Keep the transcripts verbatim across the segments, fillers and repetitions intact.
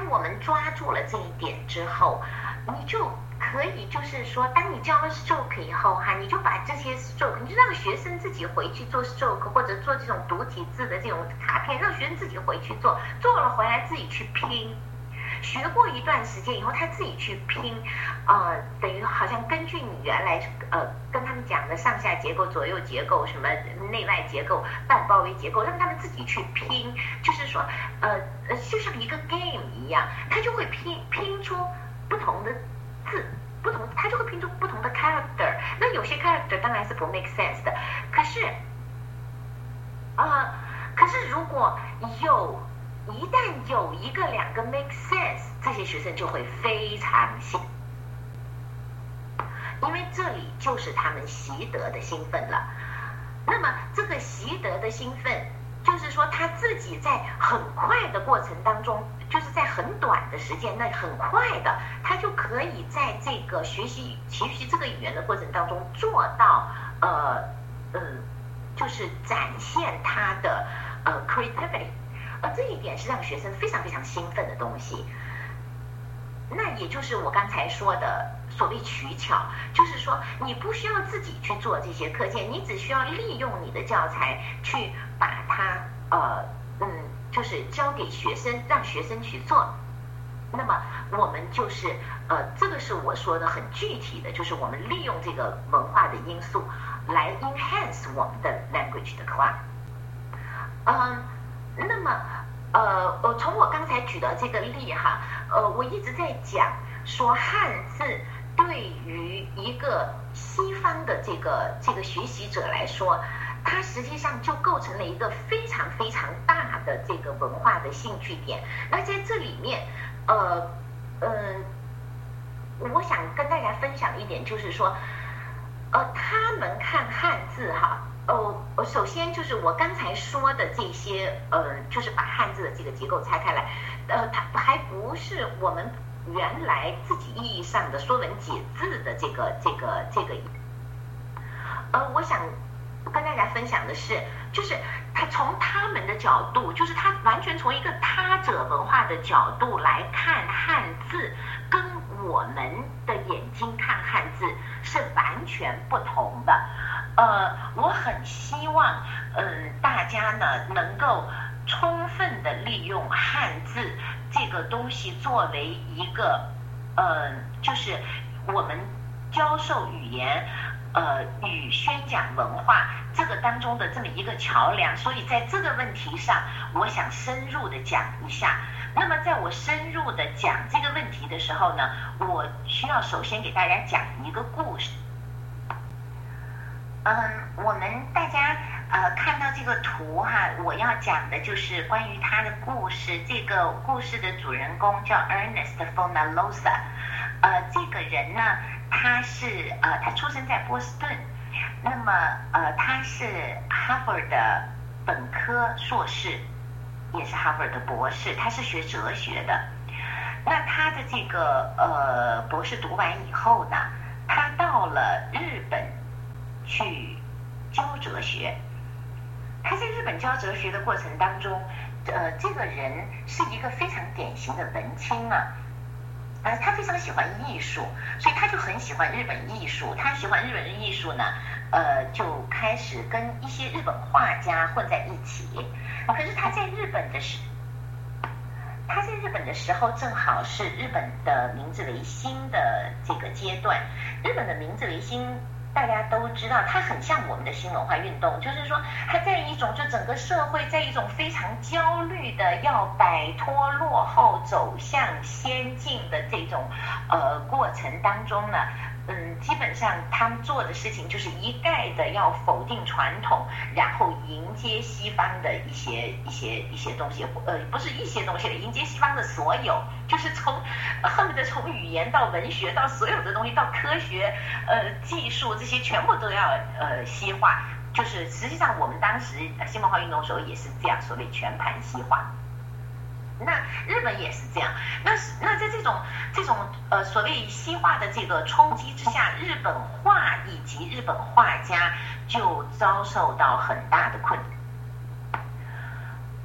我们抓住了这一点之后，你就可以就是说，当你教了 stroke 以后哈，你就把这些 stroke， 你就让学生自己回去做 stroke 或者做这种独体字的这种卡片，让学生自己回去做，做了回来自己去拼。学过一段时间以后，他自己去拼，呃，等于好像根据你原来呃跟他们讲的上下结构、左右结构、什么内外结构、半包围结构，让他们自己去拼，就是说，呃呃，就像一个 game 一样，他就会拼拼出不同的字，不同，他就会拼出不同的 character。那有些 character 当然是不 make sense 的，可是，呃，可是如果有一旦有一个两个 make sense， 这些学生就会非常兴，因为这里就是他们习得的兴奋了。那么这个习得的兴奋，就是说他自己在很快的过程当中，就是在很短的时间内，很快的，他就可以在这个学习学习这个语言的过程当中做到呃呃，就是展现他的呃 creativity。而这一点是让学生非常非常兴奋的东西，那也就是我刚才说的所谓取巧，就是说你不需要自己去做这些课件，你只需要利用你的教材去把它呃嗯，就是教给学生，让学生去做。那么我们就是呃，这个是我说的很具体的，就是我们利用这个文化的因素来 enhance 我们的 language 的 class。嗯。那么，呃，我从我刚才举的这个例哈，呃，我一直在讲说汉字对于一个西方的这个这个学习者来说，它实际上就构成了一个非常非常大的这个文化的兴趣点。那在这里面，呃，嗯、呃，我想跟大家分享一点，就是说，呃，他们看汉字哈。哦，首先就是我刚才说的这些，呃，就是把汉字的这个结构拆开来，呃，它还不是我们原来自己意义上的说文解字的这个这个这个。呃，我想跟大家分享的是，就是他从他们的角度，就是他完全从一个他者文化的角度来看汉字，跟我们的眼睛看汉字是完全不同的。呃，我很希望，嗯、呃，大家呢能够充分的利用汉字这个东西作为一个，呃，就是我们教授语言，呃，与宣讲文化这个当中的这么一个桥梁。所以在这个问题上，我想深入的讲一下。那么在我深入的讲这个问题的时候呢，我需要首先给大家讲一个故事。嗯，我们大家呃看到这个图哈，我要讲的就是关于他的故事。这个故事的主人公叫 Ernest Fonalosa， 呃，这个人呢，他是呃他出生在波士顿，那么呃他是哈佛的本科硕士，也是哈佛的博士，他是学哲学的。那他的这个呃博士读完以后呢，他到了日本去教哲学。他在日本教哲学的过程当中，呃，这个人是一个非常典型的文青啊，呃，他非常喜欢艺术，所以他就很喜欢日本艺术。他喜欢日本的艺术呢，呃，就开始跟一些日本画家混在一起。可是他在日本的时，他在日本的时候正好是日本的明治维新的这个阶段。日本的明治维新大家都知道，它很像我们的新文化运动，就是说它在一种就整个社会在一种非常焦虑的要摆脱落后走向先进的这种呃过程当中呢，嗯，基本上他们做的事情就是一概的要否定传统，然后迎接西方的一些一些一些东西，呃，不是一些东西，迎接西方的所有，就是从恨不得从语言到文学到所有的东西到科学，呃，技术这些全部都要呃西化。就是实际上我们当时新文化运动的时候也是这样，所谓全盘西化。那日本也是这样，那那在这种这种呃所谓西化的这个冲击之下，日本画以及日本画家就遭受到很大的困难。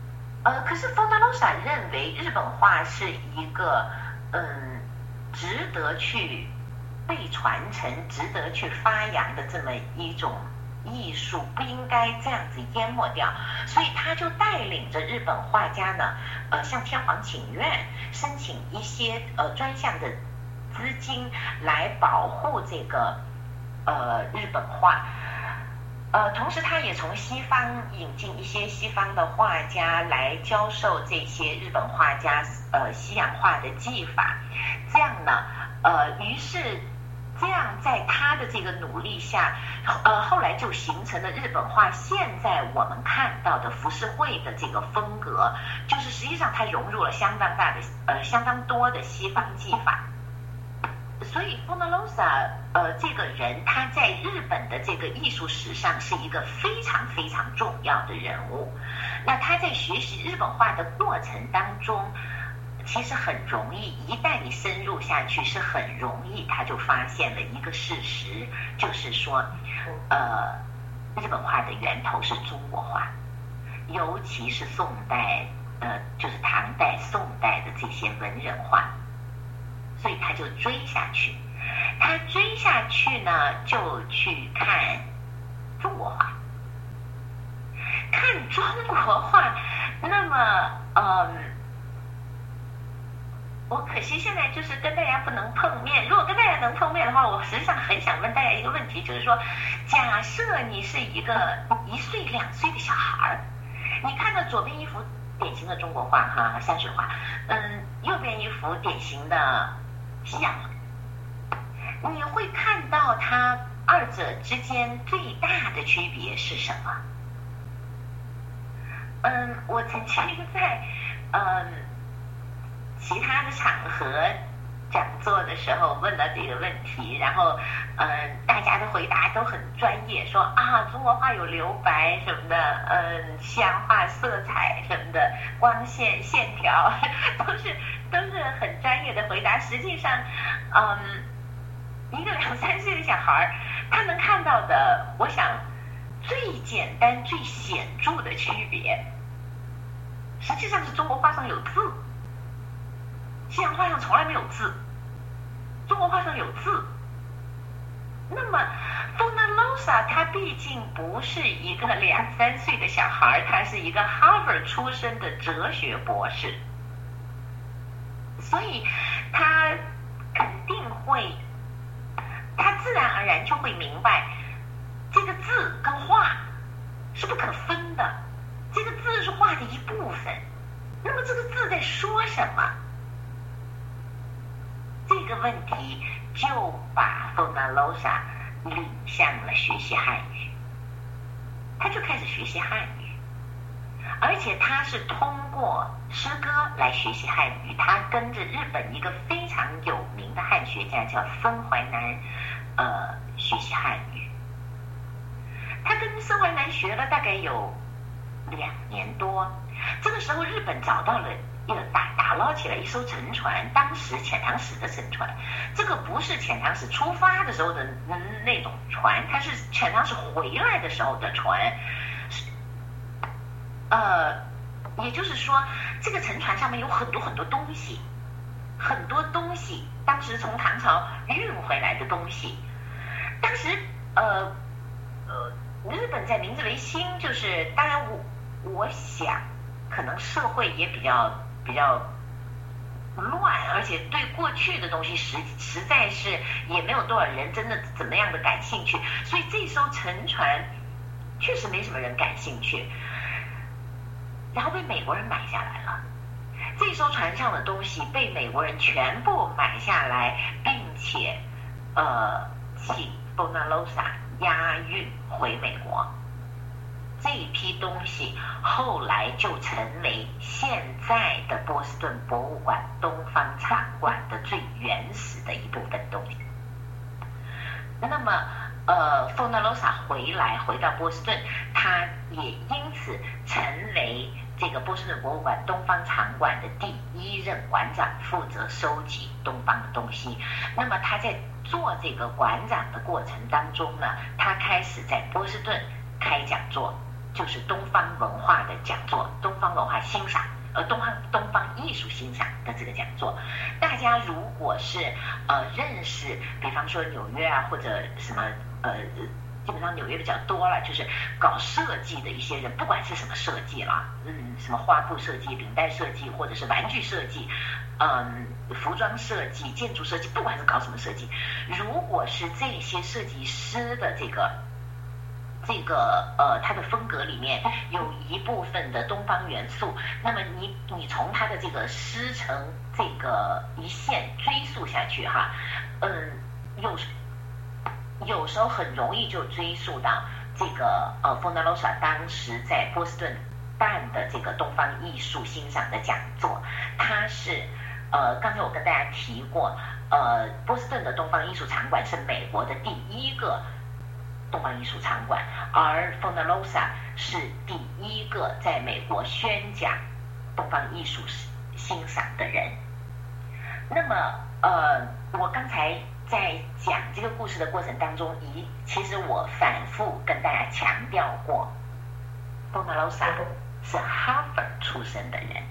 呃，可是 Fontalosa 认为日本画是一个嗯值得去被传承、值得去发扬的这么一种艺术，不应该这样子淹没掉，所以他就带领着日本画家呢，呃，向天皇请愿，申请一些呃专项的资金来保护这个呃日本画。呃，同时他也从西方引进一些西方的画家来教授这些日本画家呃西洋画的技法，这样呢，呃，于是这样在他的这个努力下，呃，后来就形成了日本画现在我们看到的浮世绘的这个风格，就是实际上它融入了相当大的呃相当多的西方技法。所以 Fontalosa 呃这个人他在日本的这个艺术史上是一个非常非常重要的人物。那他在学习日本画的过程当中，其实很容易，一旦你深入下去，是很容易他就发现了一个事实，就是说呃日本画的源头是中国画，尤其是宋代呃就是唐代宋代的这些文人画，所以他就追下去。他追下去呢，就去看中国画，看中国画。那么，嗯，我可惜现在就是跟大家不能碰面。如果跟大家能碰面的话，我实际上很想问大家一个问题，就是说，假设你是一个一岁两岁的小孩，你看到左边一幅典型的中国画哈，山水画，嗯，右边一幅典型的西洋画，你会看到它二者之间最大的区别是什么？嗯，我曾经在嗯其他的场合讲座的时候问了这个问题，然后嗯大家的回答都很专业，说啊中国画有留白什么的，嗯西洋画色彩什么的，光线线条都是都是很专业的回答。实际上嗯一个两三岁的小孩他能看到的，我想最简单最显著的区别实际上是中国画上有字，西洋画上从来没有字，中国画上有字。那么 Fontalosa 他毕竟不是一个两三岁的小孩，他是一个 Harvard 出身的哲学博士，所以他肯定会，他自然而然就会明白这个字跟画是不可分的，这个字是画的一部分，那么这个字在说什么？这个问题就把 Fontalosa 领向了学习汉语，他就开始学习汉语，而且他是通过诗歌来学习汉语。他跟着日本一个非常有名的汉学家叫森淮南呃学习汉语，他跟森淮南学了大概有两年多。这个时候日本找到了一个打打捞起来一艘沉船，当时遣唐使的沉船，这个不是遣唐使出发的时候的那种船，它是遣唐使回来的时候的船。呃，也就是说这个沉船上面有很多很多东西，很多东西当时从唐朝运回来的东西。当时呃呃日本在明治维新，就是当然我我想可能社会也比较比较乱，而且对过去的东西实实在是也没有多少人真的怎么样的感兴趣，所以这艘沉船确实没什么人感兴趣，然后被美国人买下来了。这艘船上的东西被美国人全部买下来，并且呃请 Fontalosa 押运回美国。这一批东西后来就成为现在的波士顿博物馆东方场馆的最原始的一部分东西。那么呃 Fontalosa 回来回到波士顿，他也因此成为这个波士顿博物馆东方场馆的第一任馆长，负责收集东方的东西。那么他在做这个馆长的过程当中呢，他开始在波士顿开讲座， 就是东方文化的讲座，东方文化欣赏，呃，东方东方艺术欣赏的这个讲座。大家如果是呃认识，比方说纽约啊，或者什么呃。基本上纽约比较多了，就是搞设计的一些人，不管是什么设计啦，嗯，什么花布设计、领带设计，或者是玩具设计，嗯，服装设计、建筑设计，不管是搞什么设计，如果是这些设计师的这个这个呃他的风格里面有一部分的东方元素，那么你你从他的这个师承这个一线追溯下去哈，嗯，有。有时候很容易就追溯到这个呃 Fonalosa 当时在波士顿办的这个东方艺术欣赏的讲座，它是呃刚才我跟大家提过，呃波士顿的东方艺术场馆是美国的第一个东方艺术场馆，而 Fonalosa 是第一个在美国宣讲东方艺术欣赏的人。那么呃我刚才在讲这个故事的过程当中，一其实我反复跟大家强调过 ，Fonalosa 是哈佛出身的人。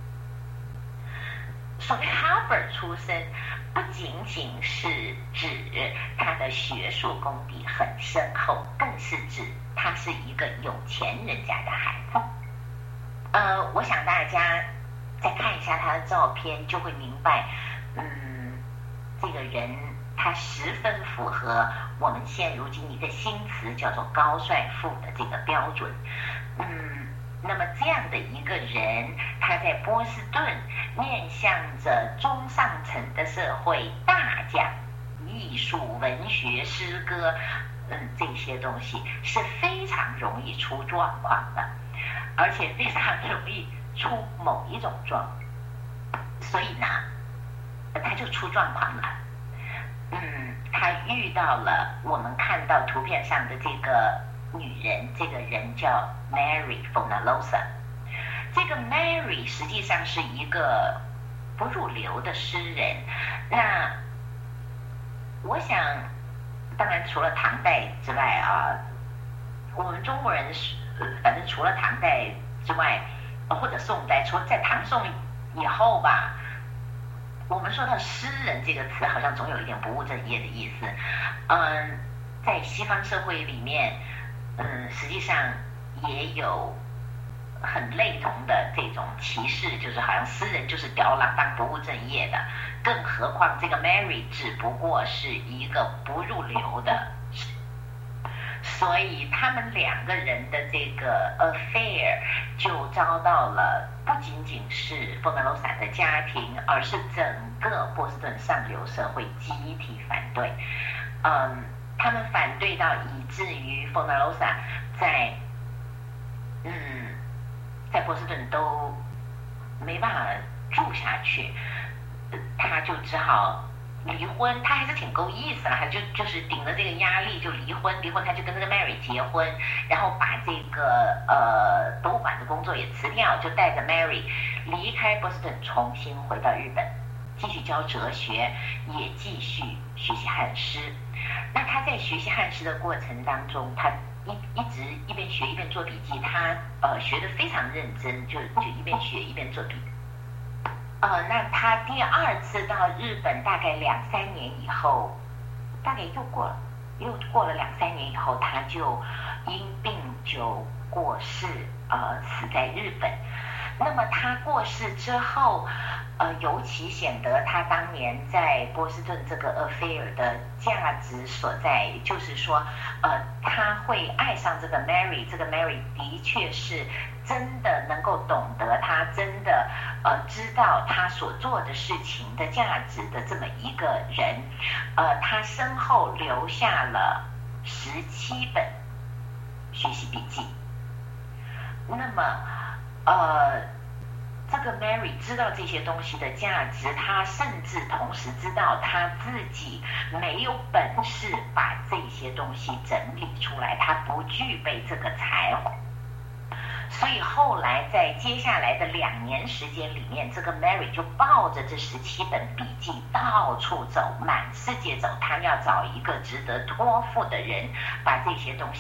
所谓哈佛出身，不仅仅是指他的学术功底很深厚，更是指他是一个有钱人家的孩子。呃，我想大家再看一下他的照片，就会明白，嗯，这个人。他十分符合我们现如今一个新词叫做高帅富的这个标准。嗯，那么这样的一个人，他在波士顿面向着中上层的社会，大讲艺术、文学、诗歌，嗯，这些东西是非常容易出状况的，而且非常容易出某一种状，所以呢，他就出状况了。嗯，他遇到了我们看到图片上的这个女人，这个人叫 Mary Fonalosa。这个 Mary 实际上是一个不入流的诗人。那我想，当然除了唐代之外啊，我们中国人反正除了唐代之外，或者宋代，除了在唐宋以后吧。我们说到诗人这个词，好像总有一点不务正业的意思。嗯，在西方社会里面，嗯，实际上也有很类同的这种歧视，就是好像诗人就是吊儿郎当、不务正业的。更何况这个 Mary 只不过是一个不入流的，所以他们两个人的这个 affair 就遭到了。不仅仅是 Fonalosa 的家庭，而是整个波士顿上流社会集体反对。嗯，他们反对到以至于 Fonalosa 在嗯在波士顿都没办法住下去，他就只好离婚。他还是挺够意思了，他就就是顶着这个压力就离婚，离婚他就跟这个 Mary 结婚，然后把这个呃博物馆的工作也辞掉，就带着 Mary 离开波士顿，重新回到日本，继续教哲学，也继续学习汉诗。那他在学习汉诗的过程当中，他一一直一边学一边做笔记，他呃学得非常认真，就就一边学一边做笔记。呃，那他第二次到日本大概两三年以后，大概又过了，又过了两三年以后，他就因病就过世，呃，死在日本。那么他过世之后，呃，尤其显得他当年在波士顿这个 affair 的价值所在，就是说，呃，他会爱上这个 Mary， 这个 Mary 的确是真的能够懂得他，真的呃知道他所做的事情的价值的这么一个人。呃，他身后留下了十七本学习笔记。那么，呃。这个 Mary 知道这些东西的价值，她甚至同时知道她自己没有本事把这些东西整理出来，她不具备这个才华。所以后来在接下来的两年时间里面，这个 Mary 就抱着这十七本笔记到处走，满世界走，她要找一个值得托付的人，把这些东西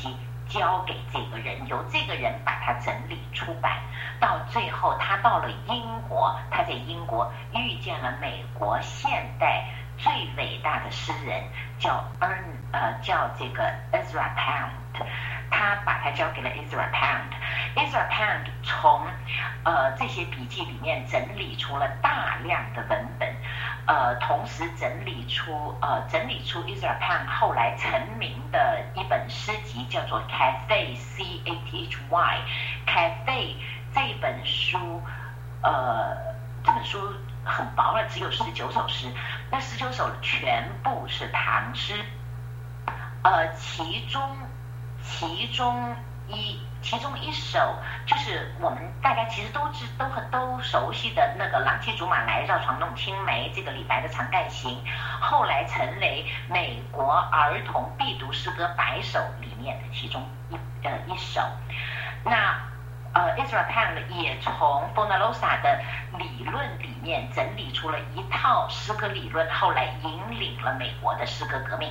交给这个人，由这个人把它整理出版。到最后，他到了英国，他在英国遇见了美国现代最伟大的诗人，叫 Ern 呃叫这个 Ezra Pound， 他把它交给了 Ezra Pound。Ezra Pound 从呃这些笔记里面整理出了大量的文本，呃，同时整理出呃整理出 Ezra Pound 后来成名的一本诗集，叫做 Cathay C A T H Y Cathay。这本书，呃，这本书很薄了，只有十九首诗，那十九首全部是唐诗，呃，其中其中一其中一首就是我们大家其实都知都很都熟悉的那个郎骑竹马来，绕床弄青梅，这个李白的长干行，后来成为美国儿童必读诗歌百首里面的其中一呃一首。那呃 Ezra Pound 也从 Fontalosa 的理论里面整理出了一套诗歌理论，后来引领了美国的诗歌革命。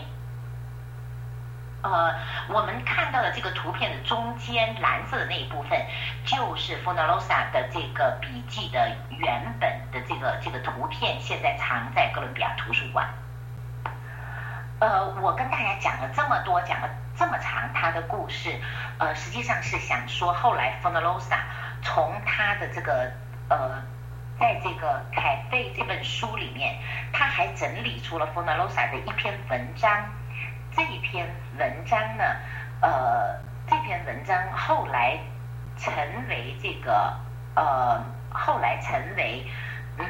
呃，我们看到的这个图片的中间蓝色的那一部分，就是 Fontalosa 的这个笔记的原本的这个这个图片，现在藏在哥伦比亚图书馆。呃，我跟大家讲了这么多，讲了这么长他的故事，呃，实际上是想说，后来 Fontalosa 从他的这个呃，在这个凯费这本书里面，他还整理出了 Fontalosa 的一篇文章。这一篇文章呢，呃，这篇文章后来成为这个呃，后来成为嗯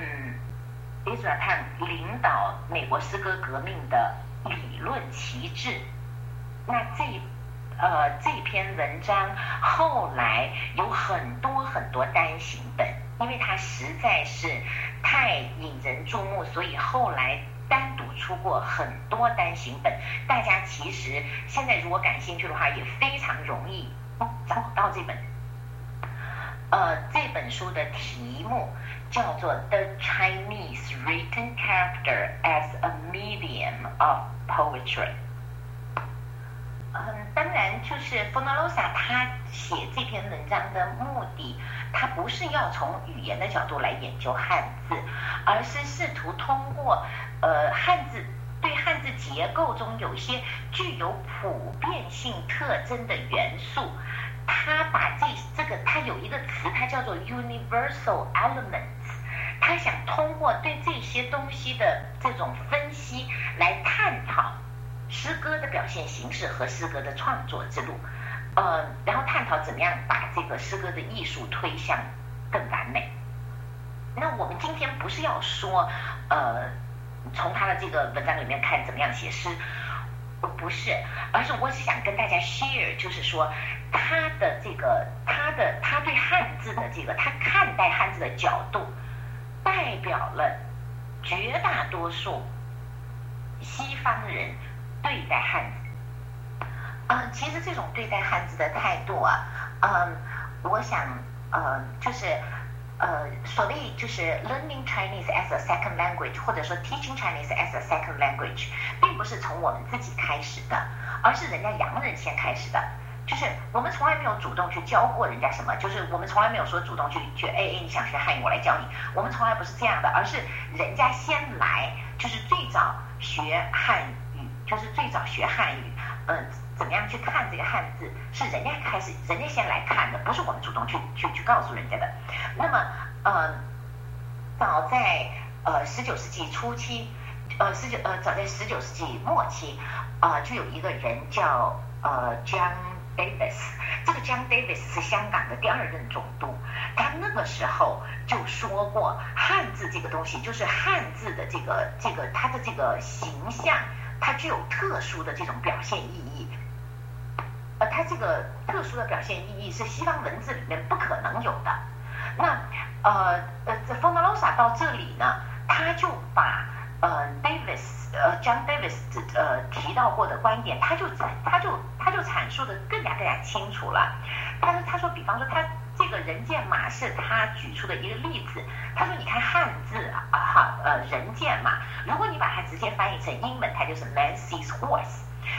Ezra Pound 领导美国诗歌革命的理论旗帜。那这呃这篇文章后来有很多很多单行本，因为它实在是太引人注目，所以后来单独出过很多单行本。大家其实现在如果感兴趣的话，也非常容易找到这本。呃，这本书的题目叫做《The Chinese Written Character as a Medium of Poetry》。嗯，当然，就是 Fontalosa 他写这篇文章的目的，他不是要从语言的角度来研究汉字，而是试图通过呃汉字对汉字结构中有些具有普遍性特征的元素，他把这这个他有一个词，它叫做 universal elements， 他想通过对这些东西的这种分析来探讨诗歌的表现形式和诗歌的创作之路，呃，然后探讨怎么样把这个诗歌的艺术推向更完美。那我们今天不是要说，呃，从他的这个文章里面看怎么样写诗，不是，而是我想跟大家 share， 就是说他的这个他的他对汉字的这个他看待汉字的角度，代表了绝大多数西方人对待汉字，呃，其实这种对待汉字的态度啊，嗯、呃，我想，呃，就是，呃，所谓就是 learning Chinese as a second language， 或者说 teaching Chinese as a second language， 并不是从我们自己开始的，而是人家洋人先开始的。就是我们从来没有主动去教过人家什么，就是我们从来没有说主动去去，哎哎，你想学汉语，我来教你。我们从来不是这样的，而是人家先来，就是最早学汉语。就是最早学汉语，嗯、呃，怎么样去看这个汉字，是人家开始，人家先来看的，不是我们主动去去去告诉人家的。那么，呃，早在呃十九世纪初期，呃十九呃早在十九世纪末期，啊、呃，就有一个人叫呃 John Davis， 这个 John Davis 是香港的第二任总督，他那个时候就说过，汉字这个东西，就是汉字的这个这个它的这个形象。它具有特殊的这种表现意义，呃，它这个特殊的表现意义是西方文字里面不可能有的。那呃呃，这 Fontalosa 到这里呢，他就把呃 Davis 呃 John Davis 呃提到过的观点，他就他就他就阐述的更加更加清楚了。他说他说，比方说他这个人见马是他举出的一个例子。他说你看汉字啊哈呃人见马，如果你把它直接翻译成英文，它就是 man sees horse。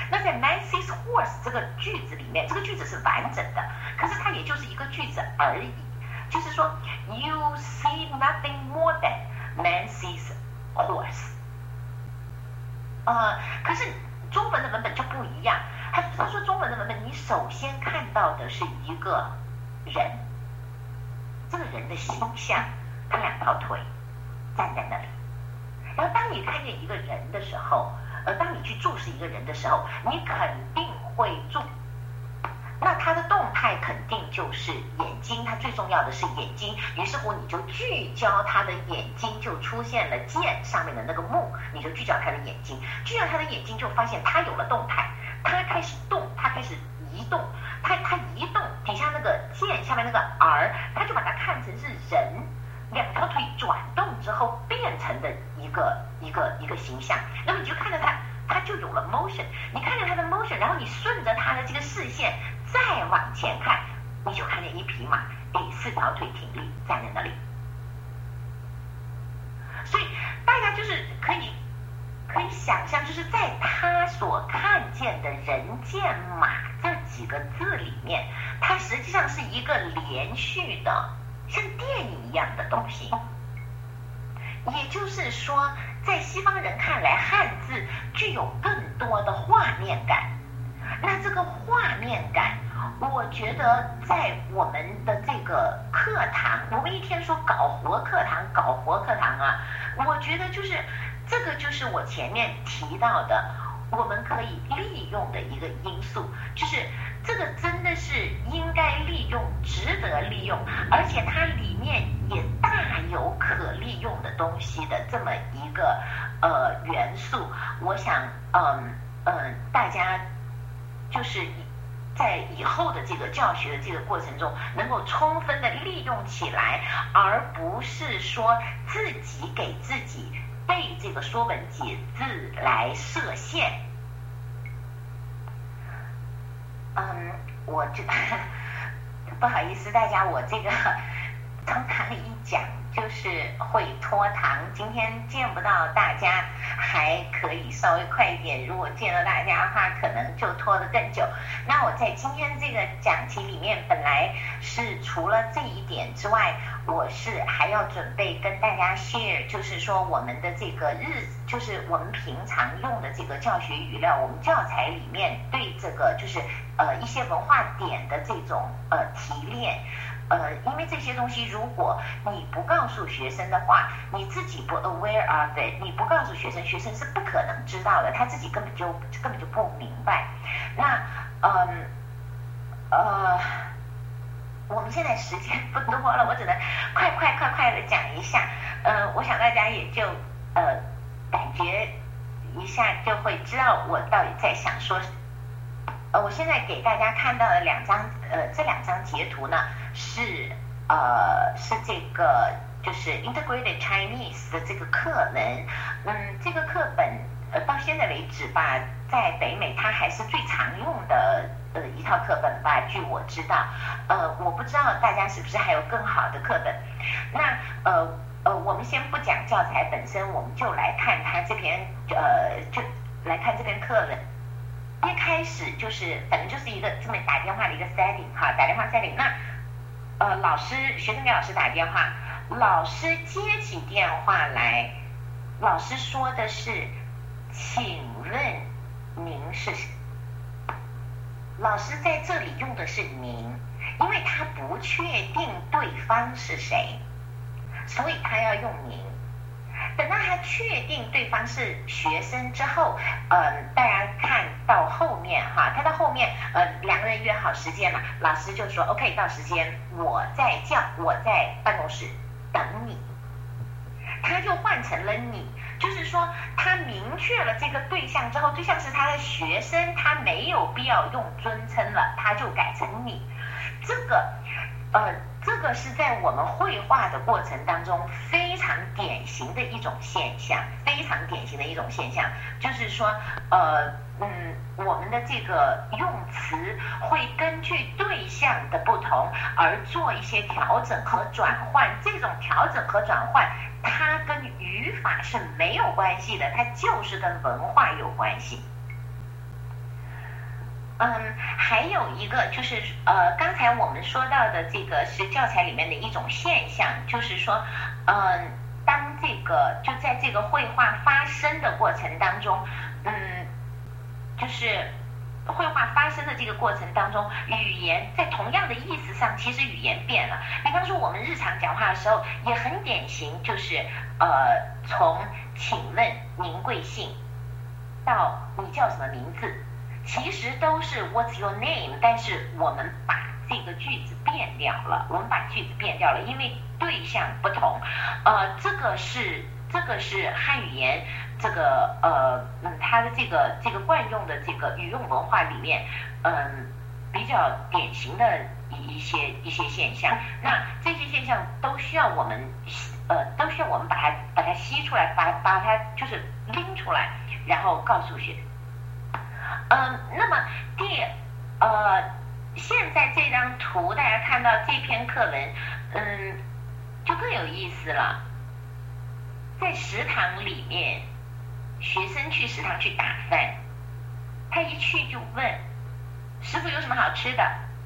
那在 Nancy's horse 这个句子里面，这个句子是完整的，可是它也就是一个句子而已。就是说 ，You see nothing more than Nancy's horse。呃，可是中文的文本就不一样。他他说中文的文本，你首先看到的是一个人，这个人的形象，他两条腿站在那里。然后当你看见一个人的时候，呃，当你去注视一个人的时候，你肯定会注。那他的动态肯定就是眼睛，他最重要的是眼睛。于是乎，你就聚焦他的眼睛，就出现了剑上面的那个目，你就聚焦他的眼睛，聚焦他的眼睛，就发现他有了动态，他开始动，他开始移动，他他移动，底下那个剑下面那个儿，他就把它看成是人，两条腿转动之后变成的一个一个一个形象。那么你就看着他，他就有了 motion。你看着他的 motion， 然后你顺着他的这个视线。再往前看，你就看见一匹马，哎，四条腿挺立站在那里。所以大家就是可以可以想象，就是在他所看见的人见马这几个字里面，它实际上是一个连续的，像电影一样的东西。也就是说，在西方人看来，汉字具有更多的画面感。那这个画面感，我觉得在我们的这个课堂，我们一天说搞活课堂，搞活课堂啊，我觉得就是这个就是我前面提到的，我们可以利用的一个因素，就是这个真的是应该利用，值得利用，而且它里面也大有可利用的东西的这么一个呃元素。我想，嗯嗯，大家。就是在以后的这个教学的这个过程中，能够充分的利用起来，而不是说自己给自己背这个说文解字来设限。嗯，我这不好意思，大家，我这个通常一讲就是会拖堂，今天见不到大家，还可以稍微快一点，如果见到大家的话，可能就拖得更久。那我在今天这个讲题里面，本来是除了这一点之外，我是还要准备跟大家 share， 就是说我们的这个日，就是我们平常用的这个教学语料，我们教材里面对这个就是呃一些文化点的这种呃提炼。呃，因为这些东西，如果你不告诉学生的话，你自己不 aware of it， 你不告诉学生，学生是不可能知道的，他自己根本就根本就不明白。那，嗯，呃，我们现在时间不多了，我只能快快快快的讲一下。呃，我想大家也就呃感觉一下就会知道我到底在想说。呃，我现在给大家看到的两张，呃，这两张截图呢，是呃是这个就是 Integrated Chinese 的这个课文，嗯，这个课本呃到现在为止吧，在北美它还是最常用的呃一套课本吧，据我知道，呃，我不知道大家是不是还有更好的课本，那呃呃，我们先不讲教材本身，我们就来看它这篇呃就来看这篇课文。一开始就是反正就是一个这么打电话的一个 setting 哈，打电话 setting。那呃老师学生给老师打电话，老师接起电话来，老师说的是，请问您是谁？老师在这里用的是您，因为他不确定对方是谁，所以他要用您。等到他确定对方是学生之后，呃，大家看到后面哈，他到后面呃两个人约好时间嘛，老师就说 OK， 到时间我在叫我在办公室等你，他就换成了你，就是说他明确了这个对象之后，对象是他的学生，他没有必要用尊称了，他就改成你，这个呃。这个是在我们绘画的过程当中非常典型的一种现象，非常典型的一种现象，就是说，呃，嗯，我们的这个用词会根据对象的不同而做一些调整和转换。这种调整和转换，它跟语法是没有关系的，它就是跟文化有关系。 嗯，还有一个就是呃，刚才我们说到的这个是教材里面的一种现象，就是说，嗯，当这个就在这个绘画发生的过程当中，嗯，就是绘画发生的这个过程当中，语言在同样的意思上，其实语言变了。比方说我们日常讲话的时候，也很典型，就是呃，从请问您贵姓到你叫什么名字。其实都是 What's your name， 但是我们把这个句子变掉了，我们把句子变掉了，因为对象不同。呃，这个是这个是汉语言这个呃嗯它的这个这个惯用的这个语用文化里面，嗯比较典型的一些一些现象。那这些现象都需要我们呃都需要我们把它把它吸出来，把把它就是拎出来，然后告诉学生。嗯，那么第呃，现在这张图大家看到这篇课文，嗯，就更有意思了。在食堂里面，学生去食堂去打饭，他一去就问师傅有什么好吃的？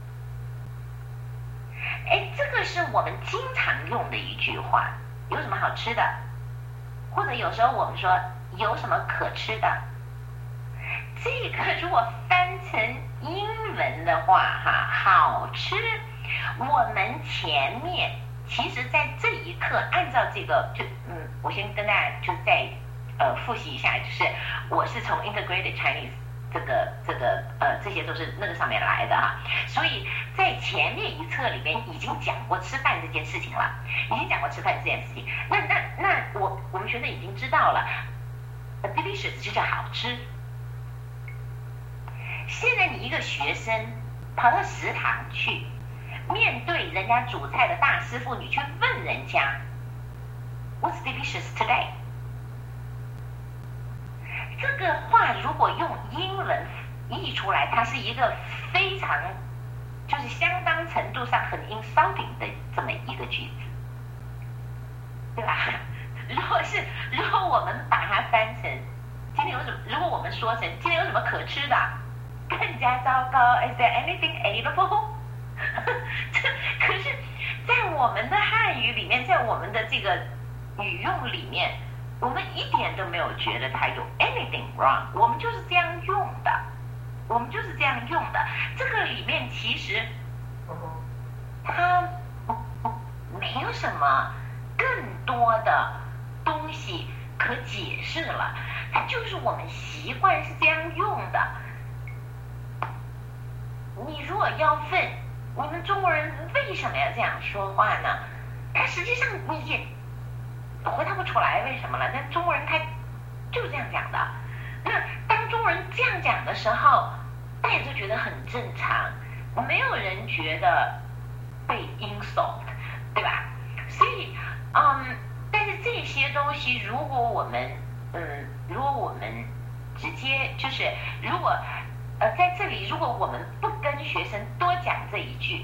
哎，这个是我们经常用的一句话，有什么好吃的？或者有时候我们说有什么可吃的？这个如果翻成英文的话，哈，好吃。我们前面其实，在这一课，按照这个，就嗯，我先跟大家就再呃复习一下，就是我是从 Integrated Chinese 这个这个呃这些都是那个上面来的哈，所以在前面一册里面已经讲过吃饭这件事情了，已经讲过吃饭这件事情。那那那我我们学生已经知道了 ，delicious 就叫好吃。现在你一个学生跑到食堂去，面对人家煮菜的大师傅，你去问人家 What's delicious today？ 这个话如果用英文译出来，它是一个非常就是相当程度上很 insulting 的这么一个句子，对吧？如果是如果我们把它翻成今天有什么，如果我们说成今天有什么可吃的？更加糟糕 ，Is there anything edible？ 这可是，在我们的汉语里面，在我们的这个语用里面，我们一点都没有觉得它有 anything wrong， 我们就是这样用的，我们就是这样用的。这个里面其实，它没有什么更多的东西可解释了，它就是我们习惯是这样用的。你如果要问你们中国人为什么要这样说话呢？他实际上你也回答不出来为什么了。但中国人他就这样讲的。那当中国人这样讲的时候，大家就觉得很正常，没有人觉得被 insult， 对吧？所以，嗯，但是这些东西，如果我们，嗯，如果我们直接就是如果。呃，在这里，如果我们不跟学生多讲这一句，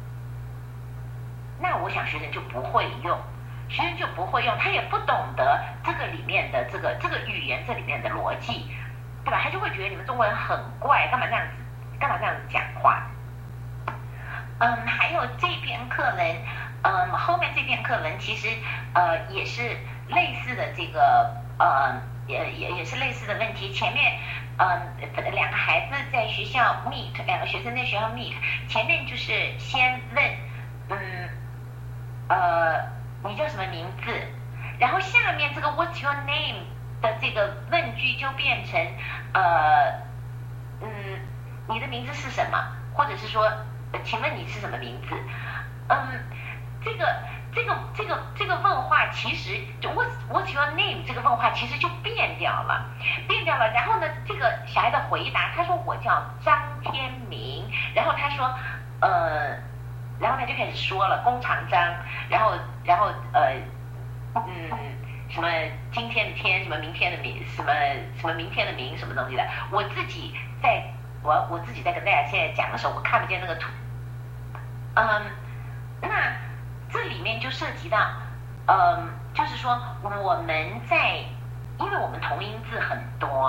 那我想学生就不会用，学生就不会用，他也不懂得这个里面的这个这个语言这里面的逻辑，对吧？他就会觉得你们中国人很怪，干嘛这样子，干嘛这样子讲话？嗯，还有这篇课文，嗯，后面这篇课文其实呃也是类似的这个呃也也也是类似的问题，前面。嗯，两个孩子在学校 meet， 两个学生在学校 meet， 前面就是先问，嗯，呃，你叫什么名字？然后下面这个 What's your name 的这个问句就变成，呃，嗯，你的名字是什么？或者是说，请问你是什么名字？嗯，这个。这个这个这个问话其实就 What's What's your name 这个问话其实就变掉了，变掉了。然后呢，这个小孩的回答，他说我叫张天明，然后他说呃，然后他就开始说了弓长张，然后然后呃嗯什么今天的天，什么明天的明，什么什么明天的明，什么东西的。我自己在我我自己在跟大家现在讲的时候，我看不见那个图，嗯，那。这里面就涉及到，嗯，就是说我们在，因为我们同音字很多，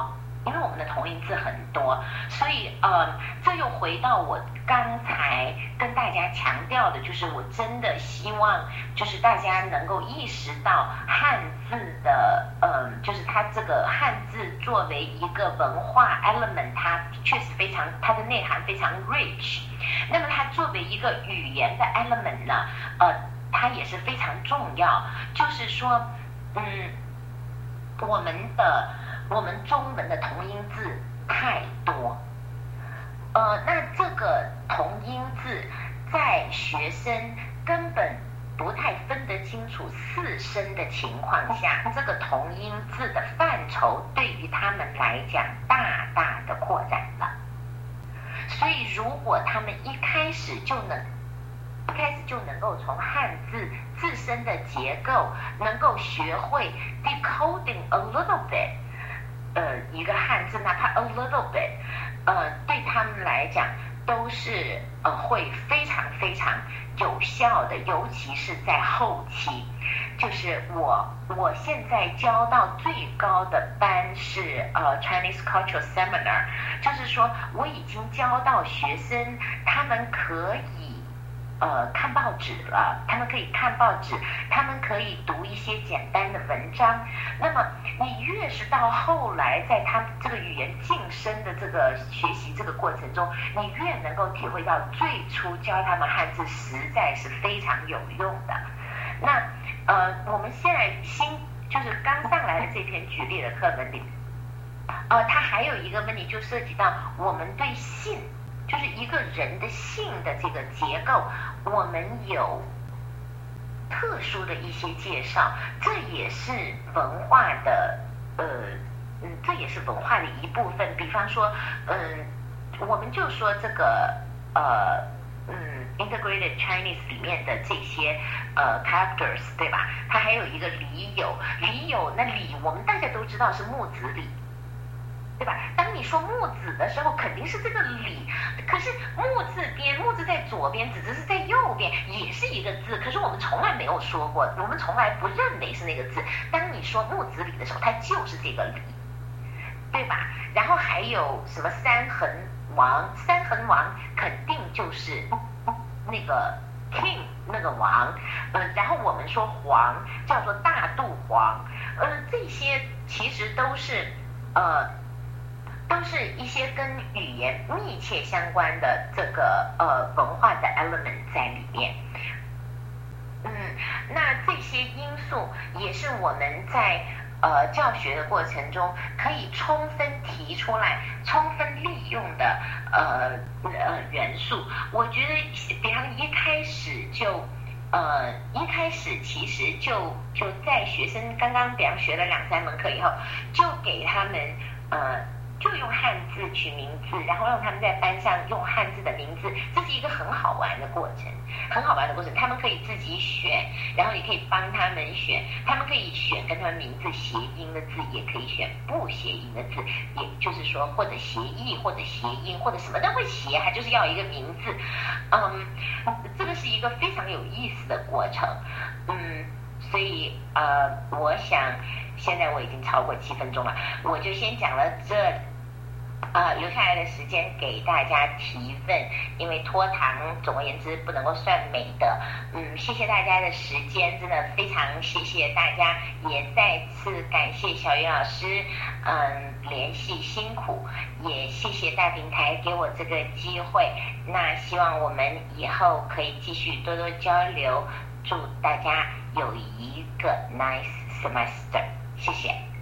因为我们的同音字很多，所以呃，这又回到我刚才跟大家强调的，就是我真的希望，就是大家能够意识到汉字的，嗯、呃，就是它这个汉字作为一个文化 element， 它确实非常，它的内涵非常 rich。那么它作为一个语言的 element 呢，呃，它也是非常重要。就是说，嗯，我们的。我们中文的同音字太多，呃，那这个同音字在学生根本不太分得清楚四声的情况下，这个同音字的范畴对于他们来讲大大的扩展了。所以如果他们一开始就能一开始就能够从汉字自身的结构能够学会 decoding a little bit，呃，一个汉字哪怕 a little bit， 呃，对他们来讲都是呃会非常非常有效的，尤其是在后期。就是我我现在教到最高的班是呃 Chinese Cultural Seminar， 就是说我已经教到学生他们可以。呃，看报纸了，他们可以看报纸，他们可以读一些简单的文章。那么，你越是到后来，在他们这个语言晋升的这个学习这个过程中，你越能够体会到最初教他们汉字实在是非常有用的。那呃，我们现在新就是刚上来的这篇举例的课文里，呃，它还有一个问题就涉及到我们对姓。就是一个人的姓的这个结构，我们有特殊的一些介绍，这也是文化的，呃，嗯，这也是文化的一部分。比方说，嗯，我们就说这个，呃，嗯 ，Integrated Chinese 里面的这些呃 characters， 对吧？它还有一个李酉，李酉那李我们大家都知道是木子李。对吧？当你说木子的时候，肯定是这个李，可是木字边，木字在左边，子字是在右边，也是一个字，可是我们从来没有说过，我们从来不认为是那个字。当你说木子李的时候，它就是这个李，对吧？然后还有什么三横王，三横王肯定就是那个 king 那个王，呃，然后我们说皇叫做大肚皇，呃，这些其实都是呃。都是一些跟语言密切相关的这个呃文化的 element 在里面。嗯，那这些因素也是我们在呃教学的过程中可以充分提出来、充分利用的呃呃元素。我觉得，比方一开始就呃一开始其实就就在学生刚刚比方学了两三门课以后，就给他们呃。就用汉字取名字，然后让他们在班上用汉字的名字，这是一个很好玩的过程，很好玩的过程。他们可以自己选，然后也可以帮他们选，他们可以选跟他们名字谐音的字，也可以选不谐音的字，也就是说或者谐义或者谐音或者什么都会谐，它就是要一个名字。嗯，这个是一个非常有意思的过程。嗯，所以呃，我想。现在我已经超过七分钟了，我就先讲了这，呃，留下来的时间给大家提问，因为拖堂，总而言之不能够算美的。嗯，谢谢大家的时间，真的非常谢谢大家，也再次感谢小云老师，嗯，联系辛苦，也谢谢大平台给我这个机会。那希望我们以后可以继续多多交流，祝大家有一个 nice semester。谢谢。